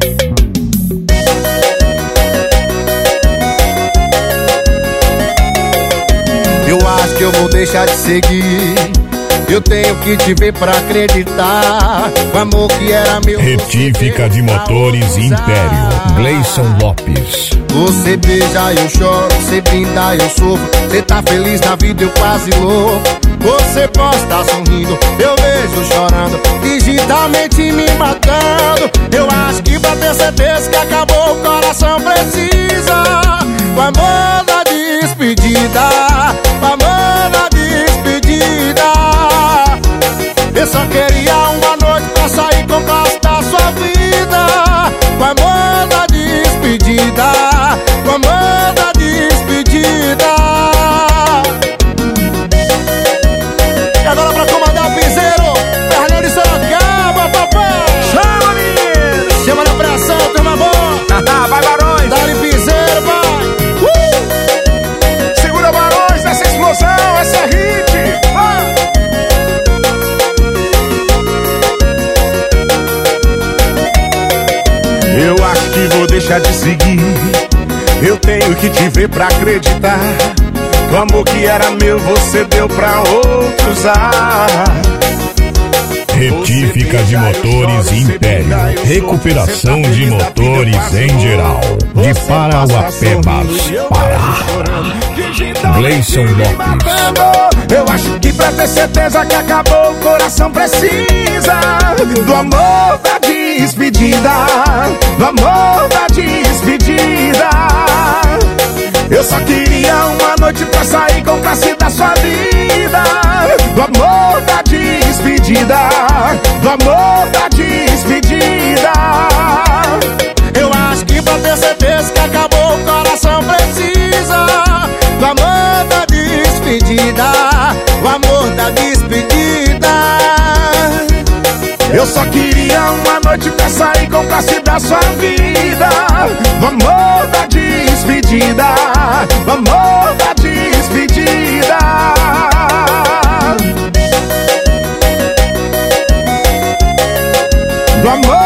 Eu acho que eu vou deixar de seguir. Eu tenho que te ver pra acreditar. O amor que era meu. Retífica de Motores Império, Gleison Lopes. Você beija, eu choro. Você brinda, eu sofro. Você tá feliz na vida, eu quase louco. Você posta sorrindo, eu vejo chorando, digitalmente me matando. Eu acho que pra ter certeza que acabou, o coração precisa o amor da despedida, o amor da despedida. Eu só queria uma noite pra sair com o gosto da sua vida. O amor da despedida, o amor da despedida. E agora pra comandar o piseiro, Fernando de Sorocaba, papai. Chama, menino! Chama na pressão, turma boa. Vai, Barões! Dá-lhe piseiro, vai. Segura, Barões, essa explosão, essa é hit! Vai! Eu acho que vou deixar de seguir. Eu tenho que te ver pra acreditar. O amor que era meu, você deu pra outro usar. Retífica de Motores Império, recuperação de motores em geral, de Parauapebas, Pará. Gleison Lopes. Eu acho que pra ter certeza que acabou, o coração precisa do amor da despedida, do amor da despedida. Eu só queria uma noite pra sair com o classe da sua vida. Do amor da despedida, do amor da despedida. Eu acho que pra ter certeza que acabou, o coração precisa do amor da despedida, o amor da despedida. Eu só queria uma noite pra sair com o classe da sua vida. Do amor da despedida, do amor da despedida. Do amor